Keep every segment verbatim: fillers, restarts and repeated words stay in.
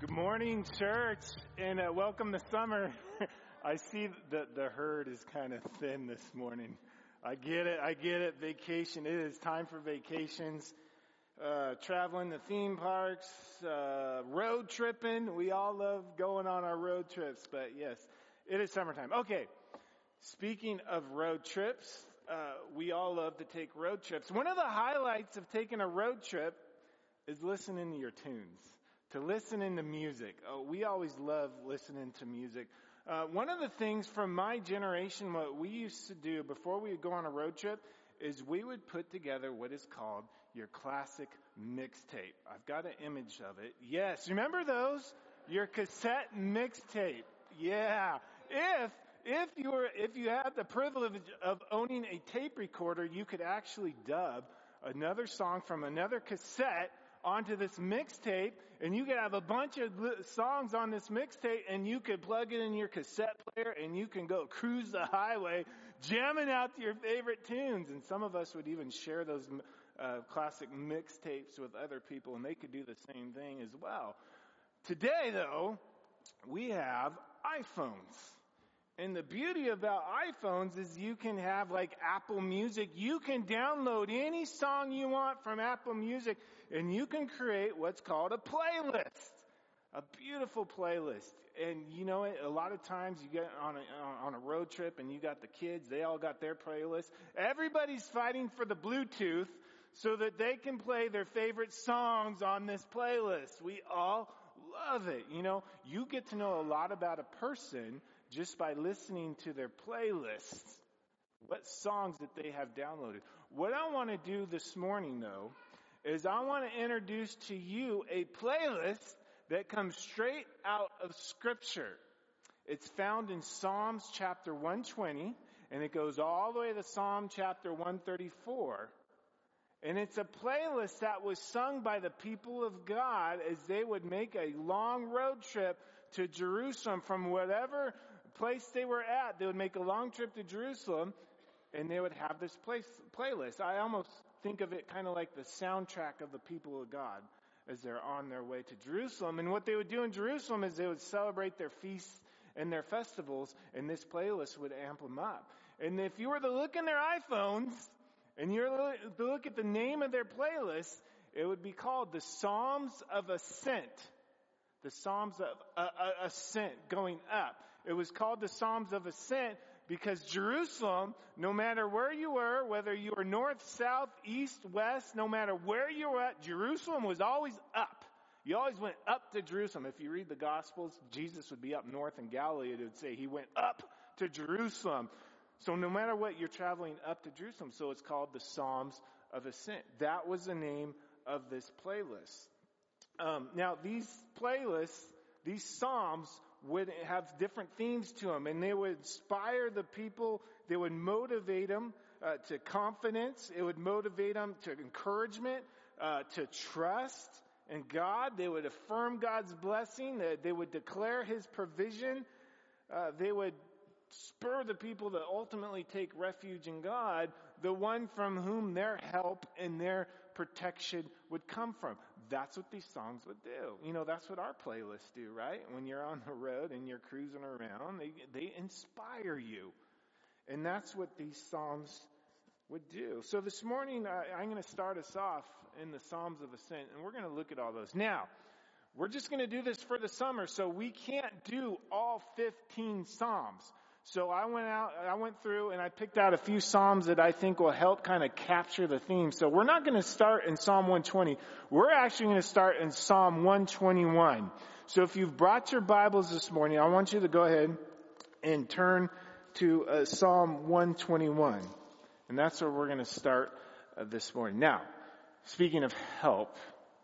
Good morning, church, and uh, welcome to summer. I see that the herd is kind of thin this morning. I get it, I get it. Vacation, it is time for vacations. Uh, traveling to theme parks, uh, road tripping. We all love going on our road trips, but yes, it is summertime. Okay, speaking of road trips, uh, we all love to take road trips. One of the highlights of taking a road trip is listening to your tunes. To listening to music. Oh, we always love listening to music. Uh, one of the things from my generation, what we used to do before we would go on a road trip, is we would put together what is called your classic mixtape. I've got an image of it. Yes, remember those? Your cassette mixtape. Yeah. If if you were if you had the privilege of owning a tape recorder, you could actually dub another song from another cassette onto this mixtape, and you could have a bunch of songs on this mixtape, and you could plug it in your cassette player, and you can go cruise the highway, jamming out to your favorite tunes. And some of us would even share those uh, classic mixtapes with other people, and they could do the same thing as well. Today, though, we have iPhones. And the beauty about iPhones is you can have like Apple Music. You can download any song you want from Apple Music, and you can create what's called a playlist. A beautiful playlist. And you know, a lot of times you get on a, on a road trip and you got the kids, they all got their playlist. Everybody's fighting for the Bluetooth so that they can play their favorite songs on this playlist. We all love it. You know, you get to know a lot about a person just by listening to their playlists, what songs that they have downloaded. What I want to do this morning, though, is I want to introduce to you a playlist that comes straight out of Scripture. It's found in Psalms chapter one twenty, and it goes all the way to Psalm chapter one thirty-four. And it's a playlist that was sung by the people of God as they would make a long road trip to Jerusalem from whatever place they were at. They would make a long trip to Jerusalem, and they would have this place, playlist. I almost think of it kind of like the soundtrack of the people of God as they're on their way to Jerusalem. And what they would do in Jerusalem is they would celebrate their feasts and their festivals, and this playlist would amp them up. And if you were to look in their iPhones, and you're to look at the name of their playlist, it would be called the Psalms of Ascent. The Psalms of uh, uh, Ascent, going up. It was called the Psalms of Ascent because Jerusalem, no matter where you were, whether you were north, south, east, west, no matter where you were at, Jerusalem was always up. You always went up to Jerusalem. If you read the Gospels, Jesus would be up north in Galilee. It would say he went up to Jerusalem. So no matter what, you're traveling up to Jerusalem. So it's called the Psalms of Ascent. That was the name of this playlist. Um, now, these playlists, these Psalms would have different themes to them. And they would inspire the people. They would motivate them uh, to confidence. It would motivate them to encouragement, uh, to trust in God. They would affirm God's blessing. They, they would declare his provision. Uh, they would spur the people to ultimately take refuge in God, the one from whom their help and their protection would come from. That's what these songs would do. You know, that's what our playlists do, right? When you're on the road and you're cruising around, they, they inspire you. And that's what these Psalms would do. So this morning, I, I'm going to start us off in the Psalms of Ascent, and we're going to look at all those. Now, we're just going to do this for the summer, so we can't do all fifteen Psalms. So I went out, I went through and I picked out a few Psalms that I think will help kind of capture the theme. So we're not going to start in Psalm one twenty. We're actually going to start in Psalm one twenty-one. So if you've brought your Bibles this morning, I want you to go ahead and turn to uh, Psalm one twenty-one. And that's where we're going to start uh, this morning. Now, speaking of help,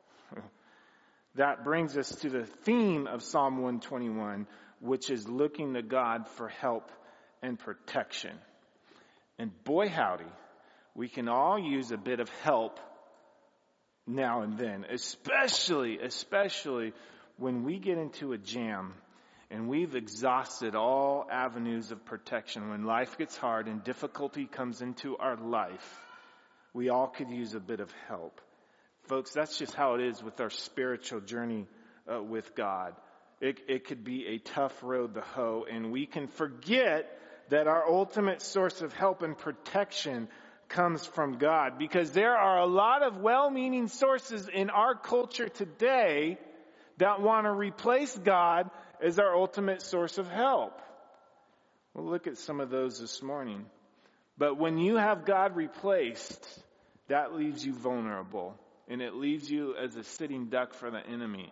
that brings us to the theme of Psalm one twenty-one, which is looking to God for help and protection. And boy howdy, we can all use a bit of help now and then, especially, especially when we get into a jam and we've exhausted all avenues of protection. When life gets hard and difficulty comes into our life, we all could use a bit of help. Folks, that's just how it is with our spiritual journey uh, with God. It, it could be a tough road to hoe, and we can forget that our ultimate source of help and protection comes from God, because there are a lot of well-meaning sources in our culture today that want to replace God as our ultimate source of help. We'll look at some of those this morning. But when you have God replaced, that leaves you vulnerable, and it leaves you as a sitting duck for the enemy.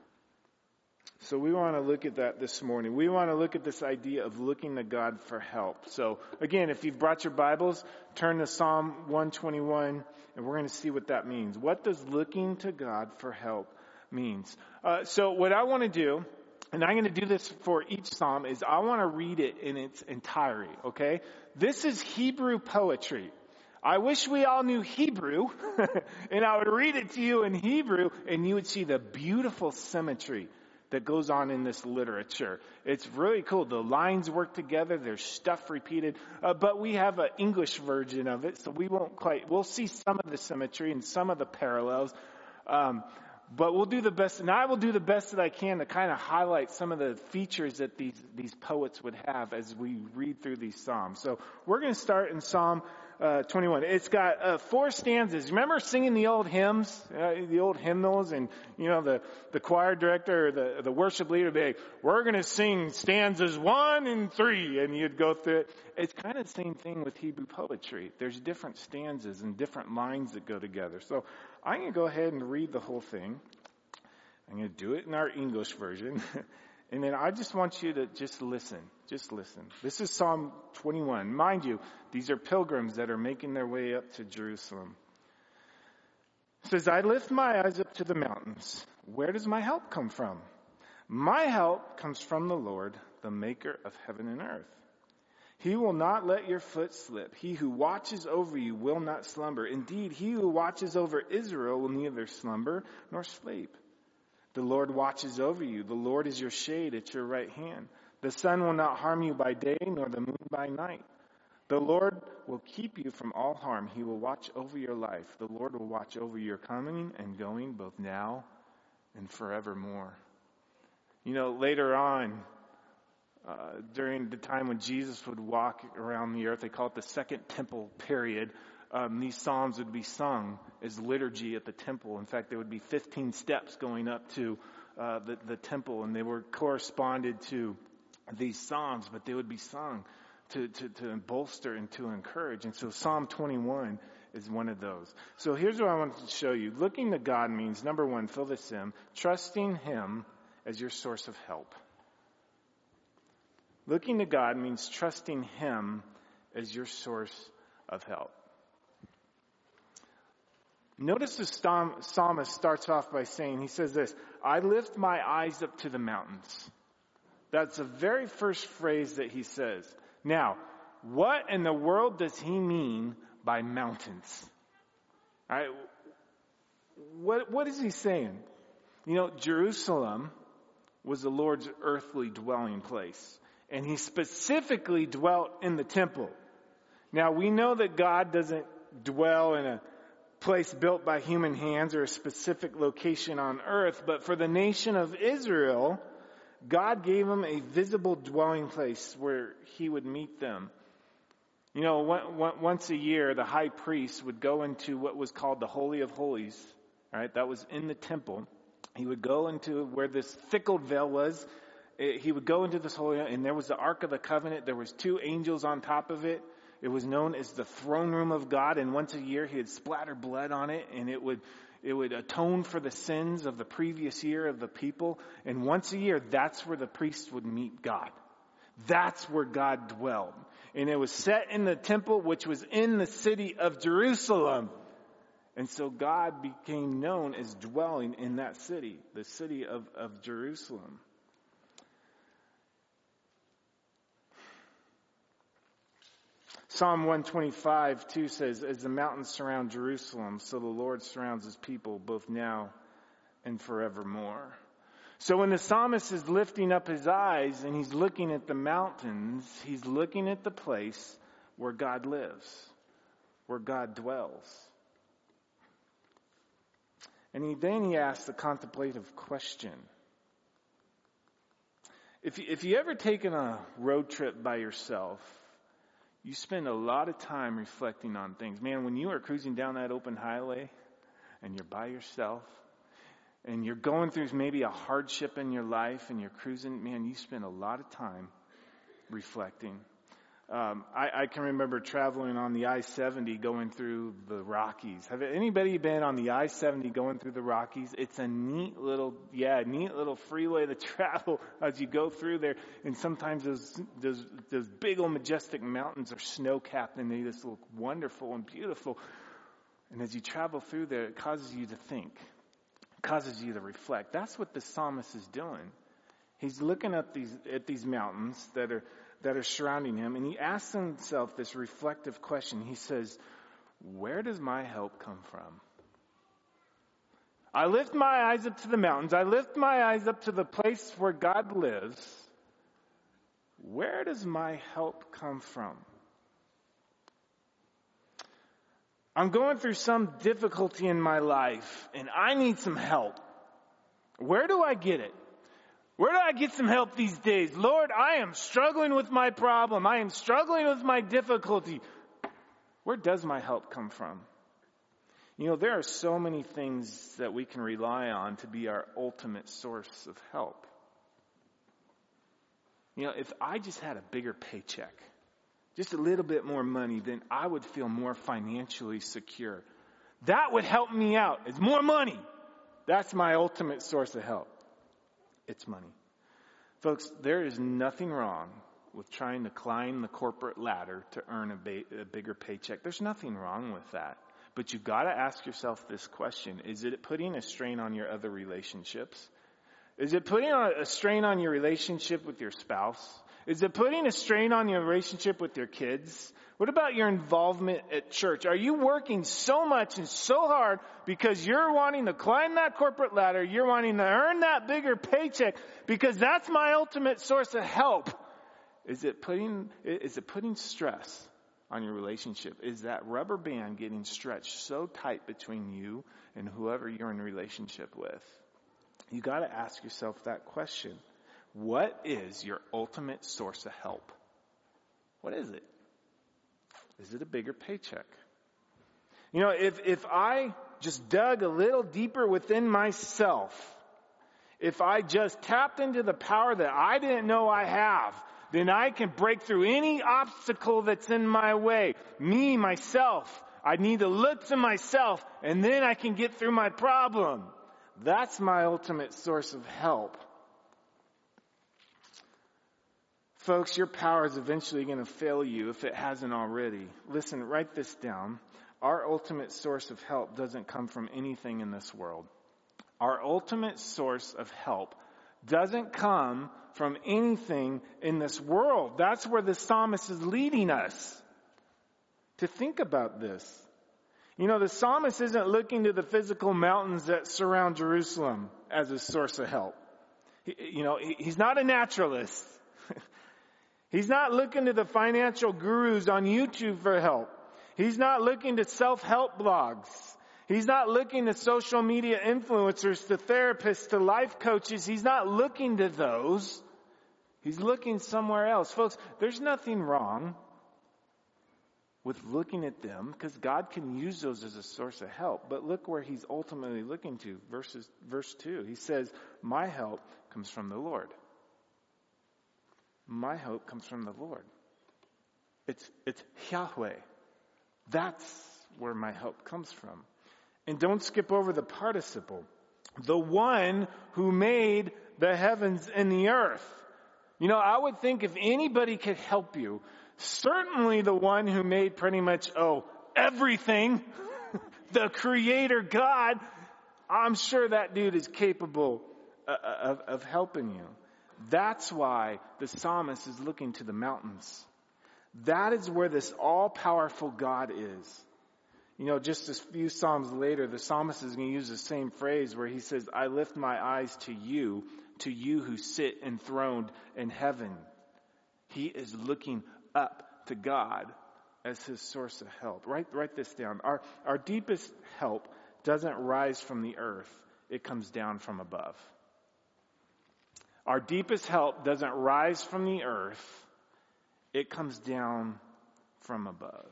So we want to look at that this morning. We want to look at this idea of looking to God for help. So again, if you've brought your Bibles, turn to Psalm one twenty-one, and we're going to see what that means. What does looking to God for help means? Uh, so what I want to do, and I'm going to do this for each psalm, is I want to read it in its entirety, okay? This is Hebrew poetry. I wish we all knew Hebrew, and I would read it to you in Hebrew, and you would see the beautiful symmetry that goes on in this literature. It's really cool. The lines work together. There's stuff repeated. Uh, but we have an English version of it, so we won't quite, we'll see some of the symmetry and some of the parallels. Um, but we'll do the best, and I will do the best that I can to kind of highlight some of the features that these, these poets would have as we read through these psalms. So we're going to start in Psalm Uh, twenty-one. It's got uh, four stanzas. Remember singing the old hymns, uh, the old hymnals, and you know the the choir director or the the worship leader would be like, "We're going to sing stanzas one and three," and you'd go through it. It's kind of the same thing with Hebrew poetry. There's different stanzas and different lines that go together. So I'm going to go ahead and read the whole thing. I'm going to do it in our English version. And then I just want you to just listen. Just listen. This is Psalm twenty-one. Mind you, these are pilgrims that are making their way up to Jerusalem. It says, I lift my eyes up to the mountains. Where does my help come from? My help comes from the Lord, the maker of heaven and earth. He will not let your foot slip. He who watches over you will not slumber. Indeed, he who watches over Israel will neither slumber nor sleep. The Lord watches over you. The Lord is your shade at your right hand. The sun will not harm you by day, nor the moon by night. The Lord will keep you from all harm. He will watch over your life. The Lord will watch over your coming and going, both now and forevermore. You know, later on, uh, during the time when Jesus would walk around the earth, they call it the Second Temple period. Um, these psalms would be sung as liturgy at the temple. In fact, there would be fifteen steps going up to uh, the, the temple, and they were corresponded to these psalms, but they would be sung to, to, to bolster and to encourage. And so Psalm twenty-one is one of those. So here's what I wanted to show you. Looking to God means, number one, fill this in, trusting Him as your source of help. Looking to God means trusting Him as your source of help. Notice the psalmist starts off by saying, he says this, I lift my eyes up to the mountains. That's the very first phrase that he says. Now, what in the world does he mean by mountains? All right, what, what is he saying? You know, Jerusalem was the Lord's earthly dwelling place, and he specifically dwelt in the temple. Now, we know that God doesn't dwell in a place built by human hands or a specific location on earth, but for the nation of Israel, God gave them a visible dwelling place where he would meet them. You know, one, one, once a year, the high priest would go into what was called the Holy of Holies. All right, that was in the temple. He would go into where this thick veil was. He would go into this holy, and there was the Ark of the Covenant. There was two angels on top of it. It was known as the throne room of God, and once a year he would splatter blood on it, and it would it would atone for the sins of the previous year of the people. And once a year, that's where the priests would meet God. That's where God dwelled. And it was set in the temple, which was in the city of Jerusalem. And so God became known as dwelling in that city, the city of, of Jerusalem. Psalm one twenty-five, two says, as the mountains surround Jerusalem, so the Lord surrounds his people both now and forevermore. So when the psalmist is lifting up his eyes and he's looking at the mountains, he's looking at the place where God lives, where God dwells. And he, then he asks the contemplative question, If you, if you ever taken a road trip by yourself, you spend a lot of time reflecting on things. Man, when you are cruising down that open highway and you're by yourself and you're going through maybe a hardship in your life and you're cruising, man, you spend a lot of time reflecting. Um, I, I can remember traveling on the I seventy going through the Rockies. Have anybody been on the I seventy going through the Rockies? It's a neat little, yeah, neat little freeway to travel as you go through there. And sometimes those those those big old majestic mountains are snow-capped and they just look wonderful and beautiful. And as you travel through there, it causes you to think. It causes you to reflect. That's what the psalmist is doing. He's looking at these at these mountains that are that are surrounding him, and he asks himself this reflective question. He says, where does my help come from? I lift my eyes up to the mountains. I lift my eyes up to the place where God lives. Where does my help come from? I'm going through some difficulty in my life, and I need some help. Where do I get it? Where do I get some help these days? Lord, I am struggling with my problem. I am struggling with my difficulty. Where does my help come from? You know, there are so many things that we can rely on to be our ultimate source of help. You know, if I just had a bigger paycheck, just a little bit more money, then I would feel more financially secure. That would help me out. It's more money. That's my ultimate source of help. It's money. Folks, there is nothing wrong with trying to climb the corporate ladder to earn a, ba- a bigger paycheck. There's nothing wrong with that. But you've got to ask yourself this question. Is it putting a strain on your other relationships? Is it putting a strain on your relationship with your spouse? Is it putting a strain on your relationship with your kids? What about your involvement at church? Are you working so much and so hard because you're wanting to climb that corporate ladder, you're wanting to earn that bigger paycheck because that's my ultimate source of help? Is it putting, is it putting stress on your relationship? Is that rubber band getting stretched so tight between you and whoever you're in a relationship with? You got to ask yourself that question. What is your ultimate source of help? What is it? Is it a bigger paycheck? You know, if, if I just dug a little deeper within myself, if I just tapped into the power that I didn't know I have, then I can break through any obstacle that's in my way. Me, myself, I need to look to myself, and then I can get through my problem. That's my ultimate source of help. Folks, your power is eventually going to fail you if it hasn't already. Listen, write this down. Our ultimate source of help doesn't come from anything in this world. Our ultimate source of help doesn't come from anything in this world. That's where the psalmist is leading us to think about this. You know, the psalmist isn't looking to the physical mountains that surround Jerusalem as a source of help. He, you know, he, he's not a naturalist. He's not looking to the financial gurus on YouTube for help. He's not looking to self-help blogs. He's not looking to social media influencers, to therapists, to life coaches. He's not looking to those. He's looking somewhere else. Folks, there's nothing wrong with looking at them because God can use those as a source of help. But look where he's ultimately looking to. Verses, verse two, he says, my help comes from the Lord. My hope comes from the Lord. It's, it's Yahweh. That's where my help comes from. And don't skip over the participle. The one who made the heavens and the earth. You know, I would think if anybody could help you, certainly the one who made pretty much, oh, everything, the Creator God, I'm sure that dude is capable of, of helping you. That's why the psalmist is looking to the mountains. That is where this all-powerful God is. You know, just a few psalms later, the psalmist is going to use the same phrase where he says, I lift my eyes to you, to you who sit enthroned in heaven. He is looking up to God as his source of help. Write, write this down. Our, our deepest help doesn't rise from the earth. It comes down from above. Our deepest help doesn't rise from the earth. It comes down from above.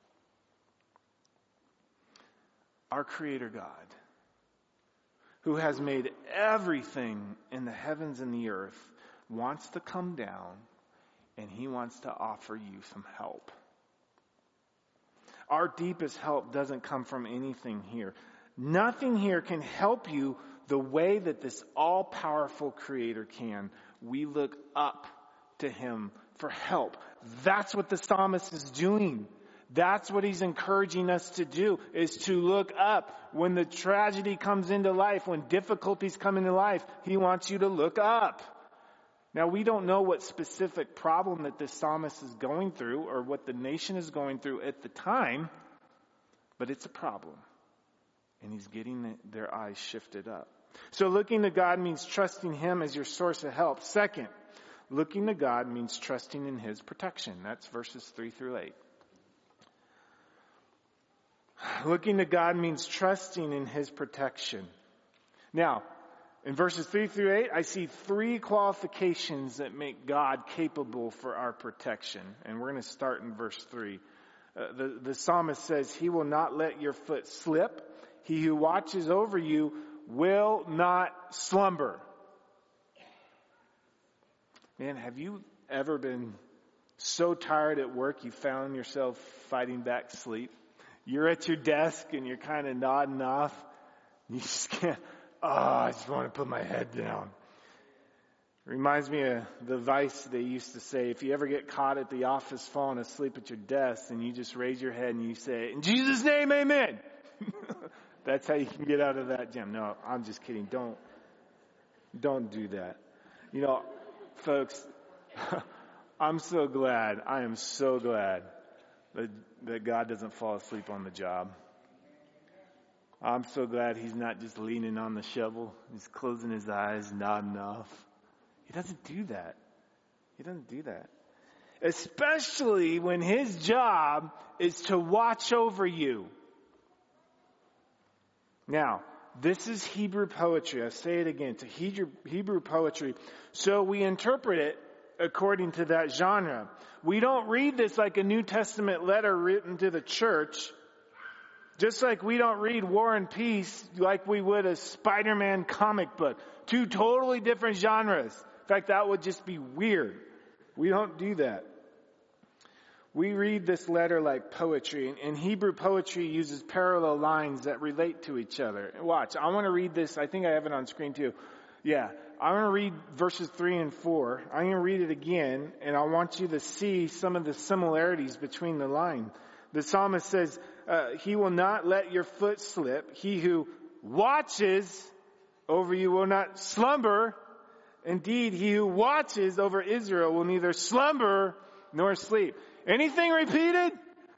Our Creator God, who has made everything in the heavens and the earth, wants to come down and He wants to offer you some help. Our deepest help doesn't come from anything here. Nothing here can help you the way that this all-powerful Creator can. We look up to Him for help. That's what the psalmist is doing. That's what he's encouraging us to do, is to look up. When the tragedy comes into life, when difficulties come into life, he wants you to look up. Now, we don't know what specific problem that this psalmist is going through or what the nation is going through at the time, but it's a problem. And he's getting their eyes shifted up. So looking to God means trusting Him as your source of help. Second, looking to God means trusting in His protection. That's verses three through eight. Looking to God means trusting in His protection. Now, in verses three through eight, I see three qualifications that make God capable for our protection. And we're going to start in verse three. Uh, the, the psalmist says, He will not let your foot slip. He who watches over you will not slumber. Man, have you ever been so tired at work you found yourself fighting back sleep? You're at your desk and you're kind of nodding off. You just can't, oh, I just want to put my head down. It reminds me of the advice they used to say, if you ever get caught at the office falling asleep at your desk, and you just raise your head and you say, in Jesus' name, amen. That's how you can get out of that jam. No, I'm just kidding. Don't, don't do that. You know, folks, I'm so glad, I am so glad that, that God doesn't fall asleep on the job. I'm so glad He's not just leaning on the shovel. He's closing His eyes, nodding off. He doesn't do that. He doesn't do that. Especially when His job is to watch over you. Now, this is Hebrew poetry. I say it again. It's a Hebrew, Hebrew poetry. So we interpret it according to that genre. We don't read this like a New Testament letter written to the church. Just like we don't read War and Peace like we would a Spider-Man comic book. Two totally different genres. In fact, that would just be weird. We don't do that. We read this letter like poetry, and Hebrew poetry uses parallel lines that relate to each other. Watch, I want to read this. I think I have it on screen too. Yeah, I want to read verses three and four. I'm going to read it again, and I want you to see some of the similarities between the line. The psalmist says, uh, He will not let your foot slip. He who watches over you will not slumber. Indeed, he who watches over Israel will neither slumber nor sleep. Anything repeated?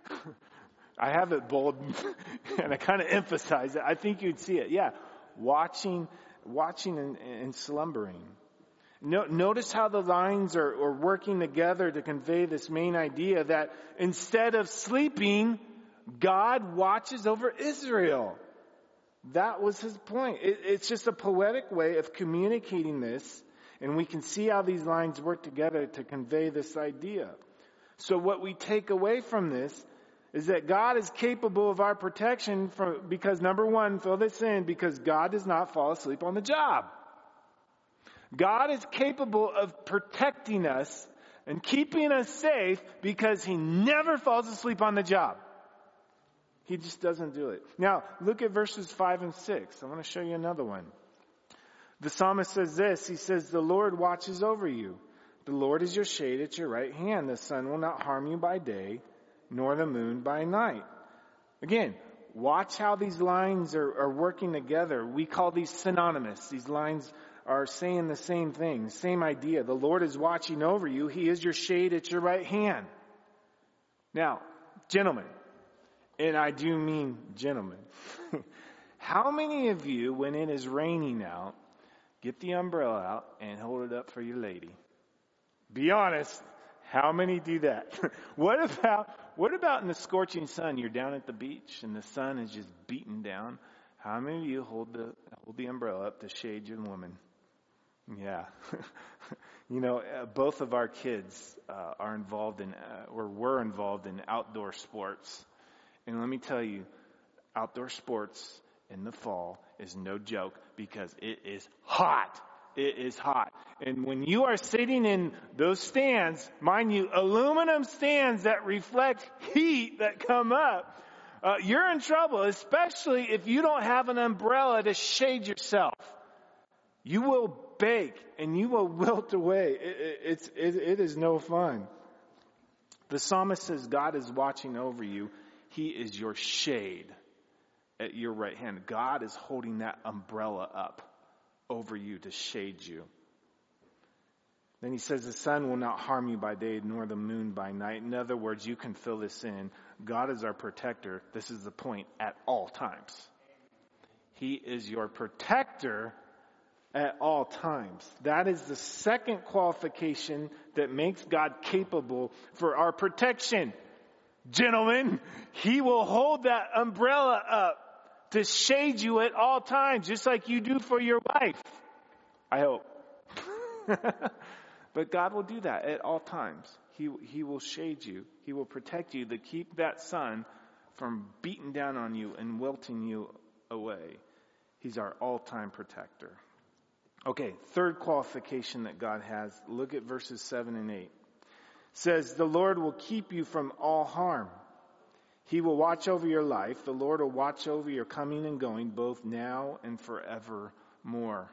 I have it bold and I kind of emphasize it. I think you'd see it. Yeah. Watching, watching and, and slumbering. No, notice how the lines are, are working together to convey this main idea that instead of sleeping, God watches over Israel. That was His point. It, it's just a poetic way of communicating this. And we can see how these lines work together to convey this idea. So what we take away from this is that God is capable of our protection from, because number one, fill this in, because God does not fall asleep on the job. God is capable of protecting us and keeping us safe because He never falls asleep on the job. He just doesn't do it. Now, look at verses five and six. I want to show you another one. The psalmist says this. He says, the Lord watches over you. The Lord is your shade at your right hand. The sun will not harm you by day, nor the moon by night. Again, watch how these lines are, are working together. We call these synonymous. These lines are saying the same thing, same idea. The Lord is watching over you. He is your shade at your right hand. Now, gentlemen, and I do mean gentlemen, how many of you, when it is raining out, get the umbrella out and hold it up for your lady? Be honest, how many do that? What about what about in the scorching sun? You're down at the beach and the sun is just beating down. How many of you hold the hold the umbrella up to shade your woman? Yeah. You know, uh, both of our kids uh, are involved in, uh, or were involved in outdoor sports. And let me tell you, outdoor sports in the fall is no joke because it is hot. It is hot. And when you are sitting in those stands, mind you, aluminum stands that reflect heat that come up, uh, you're in trouble, especially if you don't have an umbrella to shade yourself. You will bake and you will wilt away. It, it, it's, it, it is no fun. The psalmist says God is watching over you. He is your shade at your right hand. God is holding that umbrella up over you to shade you. Then he says the sun will not harm you by day nor the moon by night. In other words, you can fill this in. God is our protector. This is the point, at all times. He is your protector at all times. That is the second qualification that makes God capable for our protection. Gentlemen, he will hold that umbrella up to shade you at all times, just like you do for your wife. I hope. But God will do that at all times. He, he will shade you. He will protect you to keep that sun from beating down on you and wilting you away. He's our all-time protector. Okay, third qualification that God has. Look at verses seven and eight. It says, the Lord will keep you from all harm. He will watch over your life. The Lord will watch over your coming and going, both now and forevermore.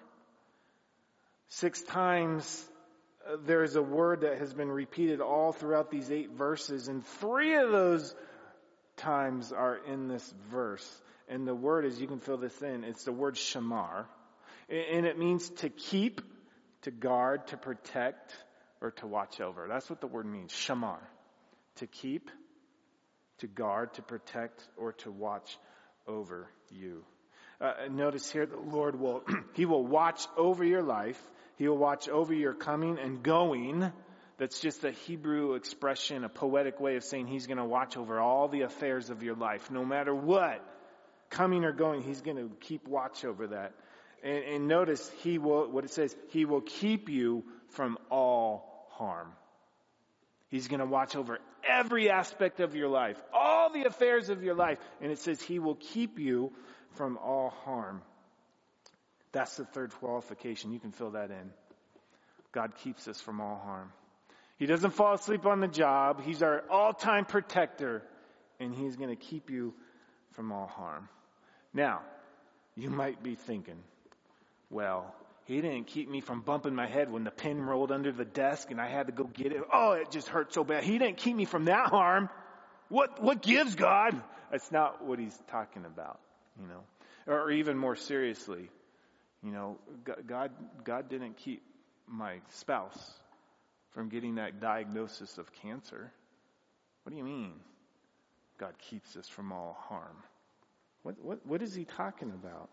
Six times uh, there is a word that has been repeated all throughout these eight verses, and three of those times are in this verse. And the word is, you can fill this in, it's the word shamar. And it means to keep, to guard, to protect, or to watch over. That's what the word means, shamar. To keep, to guard, to protect, or to watch over you. Uh, notice here the Lord will, He will watch over your life. He will watch over your coming and going. That's just a Hebrew expression, a poetic way of saying He's going to watch over all the affairs of your life. No matter what, coming or going, He's going to keep watch over that. And, and notice He will, what it says, He will keep you from all harm. He's going to watch over every aspect of your life, all the affairs of your life. And it says He will keep you from all harm. That's the third qualification. You can fill that in. God keeps us from all harm. He doesn't fall asleep on the job. He's our all-time protector. And He's going to keep you from all harm. Now, you might be thinking, well, He didn't keep me from bumping my head when the pin rolled under the desk and I had to go get it. Oh, it just hurt so bad. He didn't keep me from that harm. What, what gives, God? That's not what He's talking about, you know. Or even more seriously, you know, God, God didn't keep my spouse from getting that diagnosis of cancer. What do you mean? God keeps us from all harm. What, what, what is He talking about?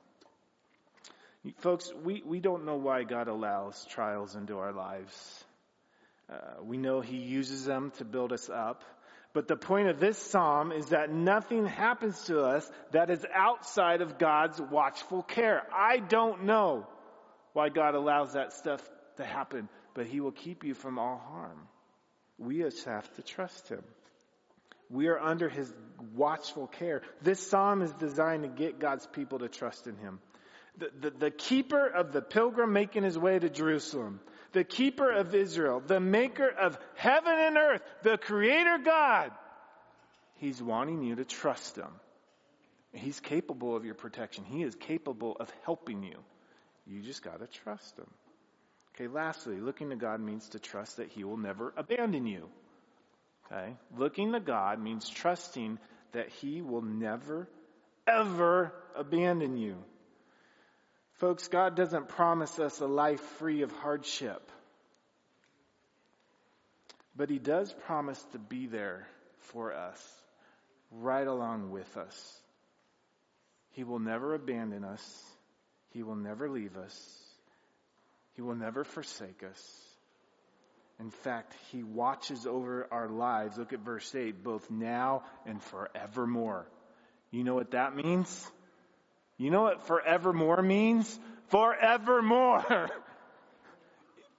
Folks, we, we don't know why God allows trials into our lives. Uh, we know He uses them to build us up. But the point of this psalm is that nothing happens to us that is outside of God's watchful care. I don't know why God allows that stuff to happen, but He will keep you from all harm. We just have to trust Him. We are under His watchful care. This psalm is designed to get God's people to trust in Him. The, the, the keeper of the pilgrim making his way to Jerusalem, the keeper of Israel, the maker of heaven and earth, the creator God, He's wanting you to trust Him. He's capable of your protection. He is capable of helping you. You just got to trust Him. Okay, lastly, looking to God means to trust that He will never abandon you. Okay, looking to God means trusting that He will never, ever abandon you. Folks, God doesn't promise us a life free of hardship. But He does promise to be there for us, right along with us. He will never abandon us. He will never leave us. He will never forsake us. In fact, He watches over our lives. Look at verse eight, both now and forevermore. You know what that means? You know what forevermore means? Forevermore.